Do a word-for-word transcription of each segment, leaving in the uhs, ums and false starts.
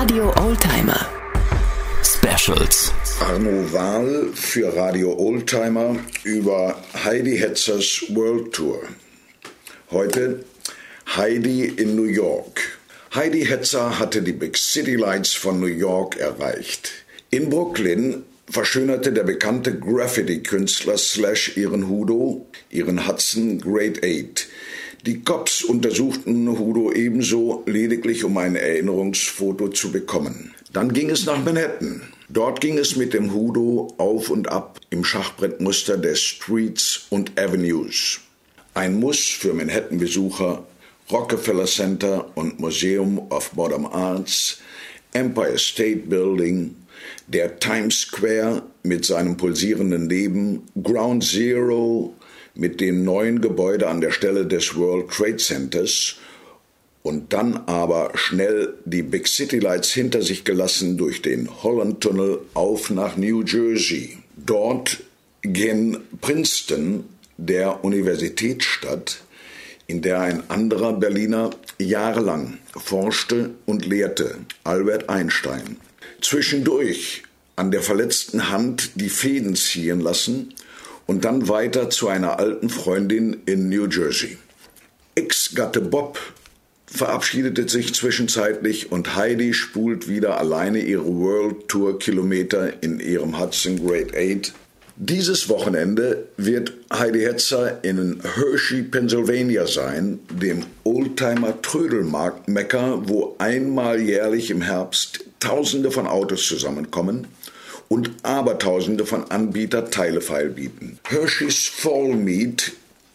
Radio Oldtimer Specials. Arno Wahl für Radio Oldtimer über Heidi Hetzers World Tour. Heute Heidi in New York. Heidi Hetzer hatte die Big City Lights von New York erreicht. In Brooklyn verschönerte der bekannte Graffiti-Künstler Slash ihren Hudo, ihren Hudson Grade acht. Die Cops untersuchten Hudo ebenso, lediglich um ein Erinnerungsfoto zu bekommen. Dann ging es nach Manhattan. Dort ging es mit dem Hudo auf und ab im Schachbrettmuster der Streets und Avenues. Ein Muss für Manhattan-Besucher, Rockefeller Center und Museum of Modern Arts, Empire State Building, der Times Square mit seinem pulsierenden Leben, Ground Zero mit dem neuen Gebäude an der Stelle des World Trade Centers und dann aber schnell die Big City Lights hinter sich gelassen durch den Holland Tunnel auf nach New Jersey. Dort ging Princeton, der Universitätsstadt, in der ein anderer Berliner jahrelang forschte und lehrte, Albert Einstein. Zwischendurch an der verletzten Hand die Fäden ziehen lassen und dann weiter zu einer alten Freundin in New Jersey. Ex-Gatte Bob verabschiedete sich zwischenzeitlich und Heidi spult wieder alleine ihre World Tour Kilometer in ihrem Hudson Grade acht. Dieses Wochenende wird Heidi Hetzer in Hershey, Pennsylvania sein, dem Oldtimer-Trödelmarkt Mekka, wo einmal jährlich im Herbst Tausende von Autos zusammenkommen und Abertausende von Anbietern Teile feilbieten. Hersheys Fall Meet,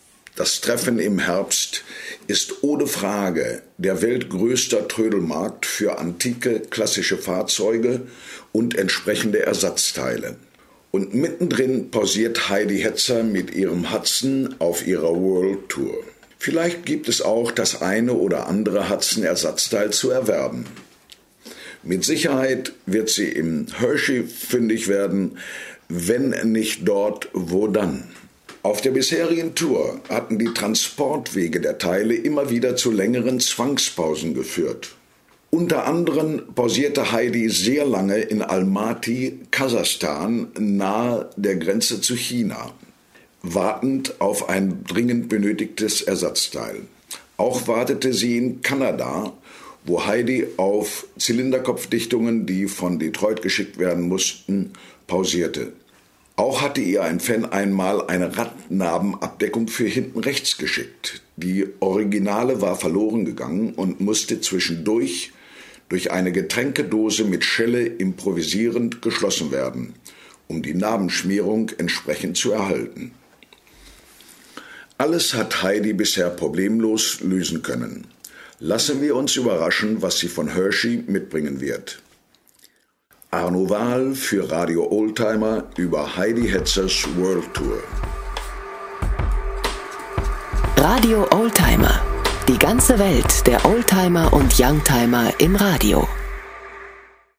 das Treffen im Herbst, ist ohne Frage der weltgrößte Trödelmarkt für antike, klassische Fahrzeuge und entsprechende Ersatzteile. Und mittendrin pausiert Heidi Hetzer mit ihrem Hudson auf ihrer World Tour. Vielleicht gibt es auch das eine oder andere Hudson-Ersatzteil zu erwerben. Mit Sicherheit wird sie im Hershey fündig werden, wenn nicht dort, wo dann? Auf der bisherigen Tour hatten die Transportwege der Teile immer wieder zu längeren Zwangspausen geführt. Unter anderem pausierte Heidi sehr lange in Almaty, Kasachstan, nahe der Grenze zu China, wartend auf ein dringend benötigtes Ersatzteil. Auch wartete sie in Kanada, wo Heidi auf Zylinderkopfdichtungen, die von Detroit geschickt werden mussten, pausierte. Auch hatte ihr ein Fan einmal eine Radnarbenabdeckung für hinten rechts geschickt. Die Originale war verloren gegangen und musste zwischendurch durch eine Getränkedose mit Schelle improvisierend geschlossen werden, um die Narbenschmierung entsprechend zu erhalten. Alles hat Heidi bisher problemlos lösen können. Lassen wir uns überraschen, was sie von Hershey mitbringen wird. Arno Wahl für Radio Oldtimer über Heidi Hetzers World Tour. Radio Oldtimer. Die ganze Welt der Oldtimer und Youngtimer im Radio.